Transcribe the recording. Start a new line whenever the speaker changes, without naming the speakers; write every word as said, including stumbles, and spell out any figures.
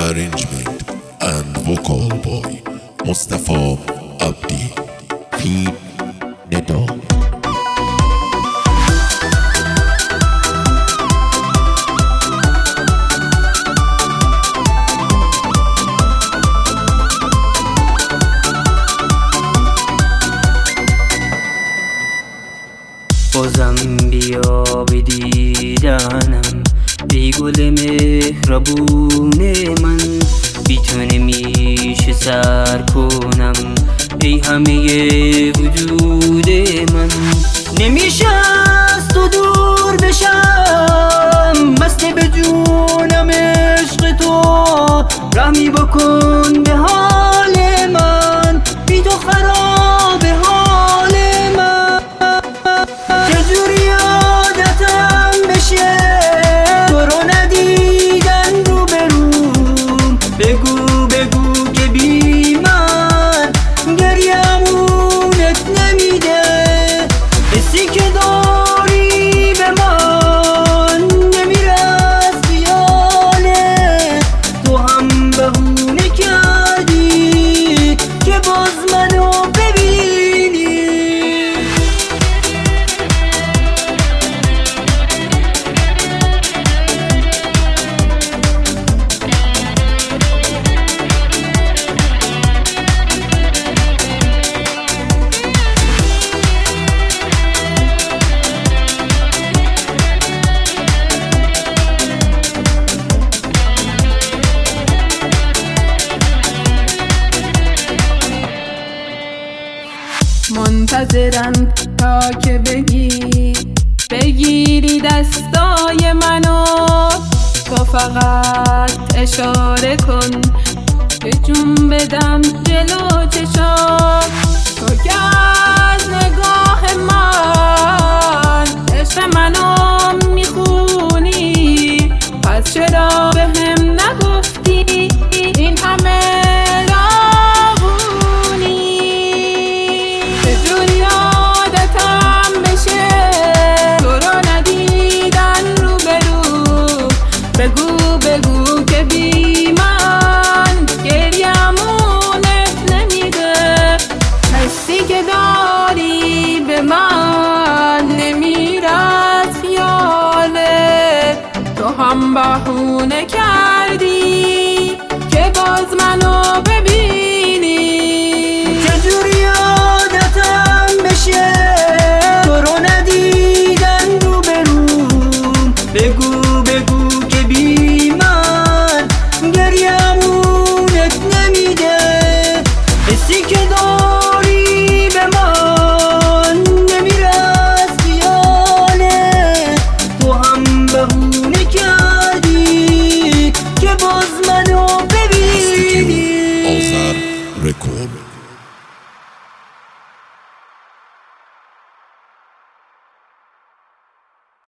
arrangement and vocal by Mustafa Abdi. Feed Neda.
بازم بیا به دیدنم ای گل مهربون من، بی تو نمیشه سر کنم ای همه وجود من. نمیشه از تو دور بشم، مست به جونم عشق تو، رحمی بکن به حال من، بی تو خراب حال من. چجوری عادتم بشه تو رو ندیدن رو به روم، بگو بگو که بی من گریمونت نمیده. حسی که داری به من نمیره از خیالت، تو هم بهونه کردی که باز منو ببینی.
منتظرم تا که بگی بگیری دستای منو، تو فقط اشاره کن که جون بدم جلو چشات. تو که از نگاه من عشق منو میخونی، پس چرا به هم نگفتی این همه بگو بگو که بی من گریمونت نمیده. حسی که داری به من نمیره از خیالت، تو هم بهونه کردی که باز منو ببینی.
چجوری عادتم بشه تو رو ندیدن رو به روم، بگو بگو بی من گریمونت نمیده. حسی که داری به من نمیره از خیالت، تو هم بهونه کردی که باز منو ببینی.
آذر رکورد.